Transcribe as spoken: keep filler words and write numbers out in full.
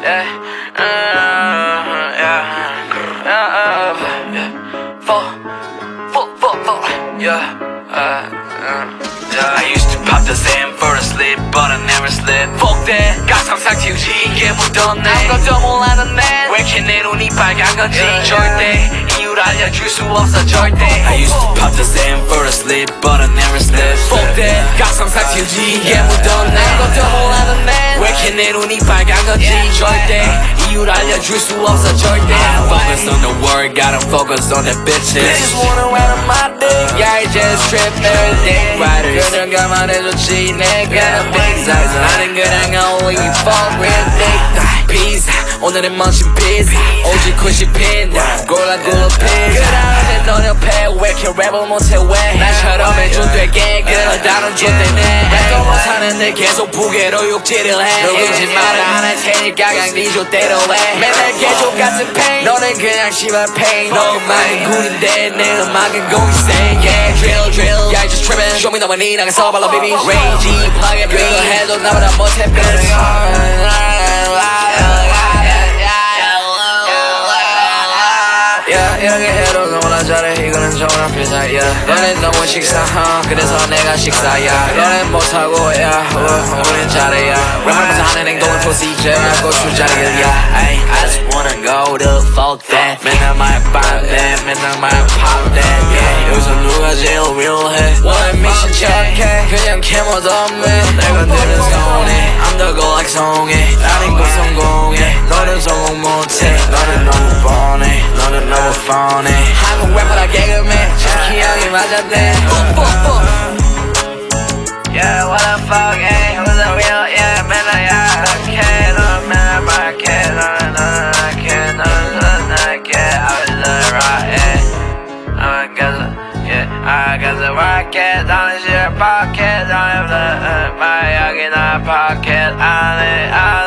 yeah, uh, yeah, uh, yeah, four, four, four, four, yeah, uh, uh, yeah. I used to pop the sand for a slip, but I never slip. Fuck that, 가상상 튀우지 이게 묻었네. 아무것도 몰라는 내 왜 이렇게 내 눈이 빨간 건지 절대 이유를 알려줄 수 없어 절대. I used to pop the sand for a slip, but I never slip. Fuck that, 가상상 튀우지 이게 묻었네. 아무것도 몰라는 내 왜 이렇게 내 눈이 빨간 건지 절대 이유를 알려줄 수 없어 절대. I focus on the word, gotta focus on the bitches. Bitches wanna ride on my dick, yeah, I just trip every day. 그냥 감안해줬지 내가 big size. 나는 그냥 only for real dick. Peace, 오늘은 멋진 peace. 오직 굿이 핀, 골라 골라 peace. 그다음에 넌 옆에 왜 이렇게 랩을 못해 왜 나처럼 해준 되게 그런 다른 존대네. 랩도 못하는데 계속 부계로 욕질을 해. 누군지 말을 안 할 테니까 그냥 네 족대로 해. 맨날 개족 같은 pain, 너는 그냥 심한 pain. 너 음악은 굿인데 내 음악은 공생. Yeah, drill drill, yeah, just trippin'. Show me the money, 나가서 발로 baby. Rage, plug and play. 이거 해도 나보다 못해 bitch. 이렇게 해도 너무나 잘해 이거는 정말 필사야. 너는 너무 식사하 그래서 내가 식사야. 너는 못하고 야 우린 잘해 야. 랩하면서 하는 행동은 procedure 고추자리야. I just wanna go to fuck that. 맨날 말 빤데 맨날 말 팝대. 여기서 누가 제일 real해. 원래 미친 척해 그냥 캐모도 없네. 내 건드는 손에 I'm the go like 성해. 나는 곧 성공해 너는 성공 못해. 너는 너무 뻔해 너는 너무 phony. 한국 래퍼라 개그맨 자키 형이 맞았네. Yeah, what the fuck, hey, who's the real, yeah, 맨날 약해. 너는 맨날 밝게 너는 너는 약해. 너는 너는 약해. I was the right, yeah I guess, yeah, I guess the rocket 너는 싫어 pocket 너는 말 여기 나 pocket 안에 안에